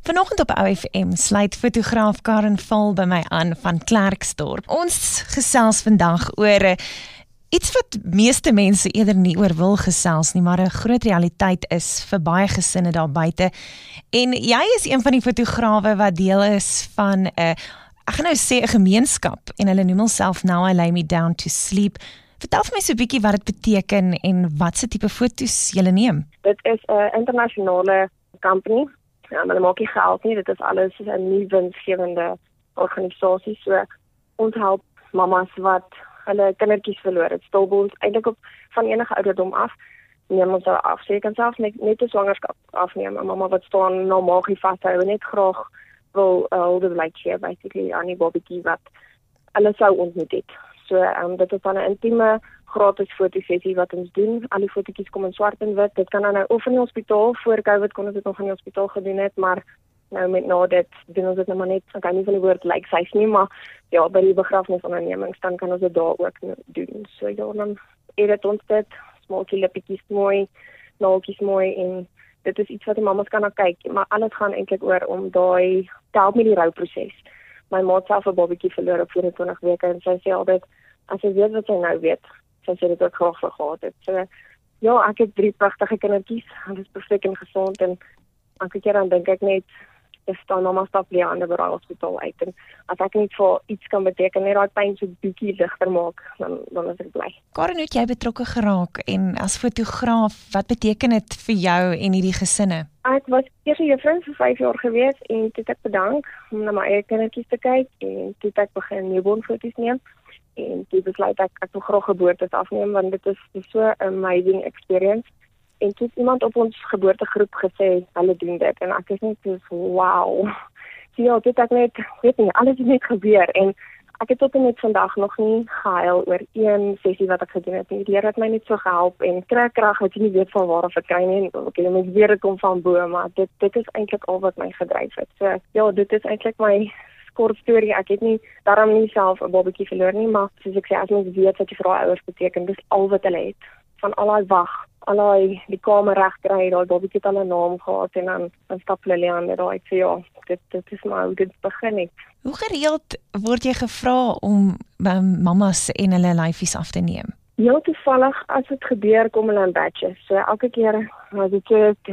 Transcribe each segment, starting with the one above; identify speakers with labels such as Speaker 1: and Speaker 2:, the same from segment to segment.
Speaker 1: Vanoggend op OFM sluit fotograaf Karen Val by my aan van Klerksdorp. Ons gesels vandag oor iets wat meeste mense eerder nie oor wil gesels nie, maar 'n groot realiteit is vir baie gesinne daar buite. En jy is een van die fotograwe wat deel is van 'n, ek gaan nou sê 'n gemeenskap, en hulle noem hulself Now I Lay Me Down to Sleep. Vertel vir my so 'n bietjie wat dit beteken en wat se tipe foto's julle neem.
Speaker 2: Dit is 'n internasionale company. Ja, maar hulle maak nie geld nie, dit is alles 'n nie winsgewende organisasie. So ons help mamas wat hulle kindertjies verloor het, stilbons, eintlik op van enige ouderdom af, neem ons hulle af. So jy kan selfs net 'n swangerskap afneem, 'n mamma wat staan na maagie vashou en net graag wil hulde blyk gee, basically aan die babatjie wat hulle sou ontmoet het. So dit is dan 'n intieme gratis fotosessie wat ons doen. Al die fotootjies kom in swart en wit. Dit kan dan nou of in die hospitaal, voor COVID kon ons dit nog in die hospitaal gedoen het, maar nou met na dit doen ons dit nou maar net, ek kan nie van die woord like size nie, maar ja, by die begrafnisondernemings dan kan ons dit daar ook doen. So ja, dan edit ons dit, smaaltjie lippietjies mooi, naaltjies mooi, en dit is iets wat die mamas kan na kyk, maar alles gaan eintlik oor om daai te help met die rouproses. My ma het self 'n babatjie verloor op 24 weke en sy sê altyd, as jy weet wat jy nou weet, sy sê dit ook graag vir gehad het. So ja, ek het 3 pragtige kindertjies, hulle is perfek en gesond, en elke keer dan dink ek net, is daar mama stap weer aan die hospitaal uit, en as ek net vir iets kan beteken, net daai pyn so bietjie ligter maak, dan is ek bly.
Speaker 1: Karen, hoe het jy betrokke geraak, en as fotograaf, wat beteken dit vir jou en hierdie gesinne?
Speaker 2: Ek was eers 'n juffrou vir 5 jaar gewees, en toe het ek bedank om na my eie kindertjies te kyk, en toe het ek begin newborn foto's neem, en toe besluit ek wil graag geboortes afneem, want dit is so 'n amazing experience. En toe het iemand op ons geboortegroep gesê, hulle doen dit, en ek is net so, wow. So ja, dit het net, weet nie, alles het net gebeur, en ek het tot en met vandag nog nie gehuil oor een sessie wat ek gedoen het nie. Die Here het my net so gehelp, en kry krag wat jy nie weet van waar of ek kry nie, en okay, mens weet dit kom van bo, maar dit is eintlik al wat my gedryf het. So ja, dit is eintlik my kort storie. Ek het nie, daarom nie self 'n babatjie verloor nie, maar soos ek sê, as mens weet wat jy vir daai ouers beteken, dis al wat hulle het. Van al daai wag, al daai die kamer reg kry, daai babatjie het al 'n naam gehad, en dan stap hulle aan met daai, so ja, dit is maar hoe dit begin het.
Speaker 1: Hoe gereeld word jy gevra om mamas en hulle lyfies af te neem?
Speaker 2: Heel toevallig, as dit gebeur, kom hulle in batches. So elke keer, as ek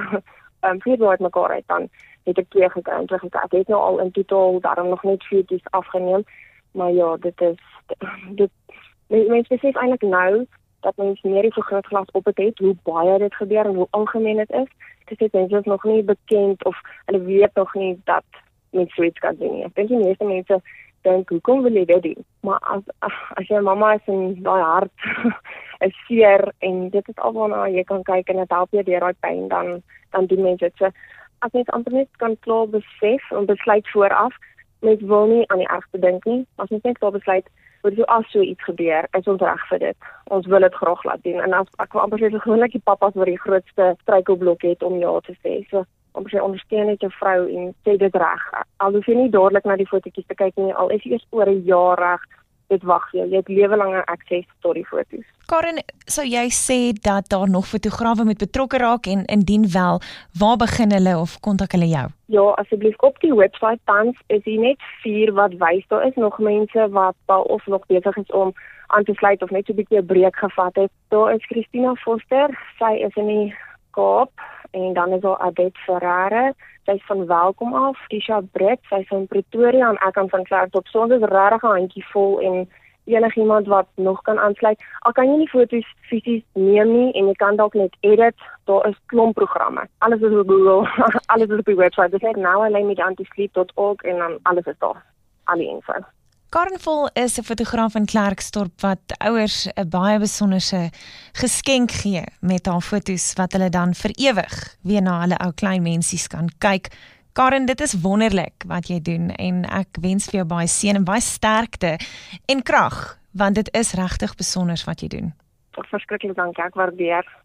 Speaker 2: 4 uit mekaar uit, dan het ek 2 gekry en terug. Ek het nou al in totaal daarom nog net 4 afgeneem, maar ja, mens besef eintlik nou, dat mens meer die vergrootglas op het, hoe baie dit gebeur en hoe algemeen dit is. Dit mense is nog nie bekend, of hulle weet nog nie dat mens so iets kan doen nie. Ek dink die meeste mense dink, hoekom wil jy dit doen? Maar as jy mamma is en daai hart is seer, en dit is al waarna jy kan kyk, en dit help jy deur daai pyn, dan doen mense dit. So, as mens amper net kan klaar besef en besluit vooraf, mens wil nie aan die ergste dink nie. As mens net klaar besluit, as so iets gebeur, is ons reg vir dit. Ons wil dit graag laat doen. En as ek wil amper sê, gewoonlik die papas wat die grootste struikelblok het om ja te sê. So, amper sê, ondersteun net jou vrou en sê dit reg. Al hoef jy nie dadelik na die fotootjies te kyk nie, al is jy eers oor 'n jaar reg, dit wag jy. Jy het lewelange akses tot die foto's.
Speaker 1: Karen, sou jy sê dat daar nog fotograwe moet betrokke raak, en indien wel, waar begin hulle of kontak hulle jou?
Speaker 2: Ja, asseblief, op die website tans is hier net 4 wat wys. Daar is nog mense wat of nog besig is om aan te sluit of net so 'n bietjie 'n breek gevat het. Daar is Christina Foster, sy is in die Kaap, en dan is daar Adet Ferreira, sy is van Welkom af, Tisha Brett, sy is in Pretoria, en ek aan van Klerksdorp. So ons is regtig 'n handjie vol, en enigiemand wat nog kan aansluit. Al kan jy nie foto's fisies neem nie, en jy kan dalk net edit, daar is klomp programme. Alles is op Google, alles is op die website. Dis net nowilaymedown-to-sleep.org, en dan alles is daar, al die info.
Speaker 1: Karen Val is 'n fotograaf in Klerksdorp wat ouers 'n baie besonderse geskenk gee met haar foto's wat hulle dan vir ewig weer na hulle ou klein mensies kan kyk. Karen, dit is wonderlik wat jy doen, en ek wens vir jou baie seën en baie sterkte en krag, want dit is regtig besonder wat jy doen.
Speaker 2: Verskriklik dankie, ek waardeer.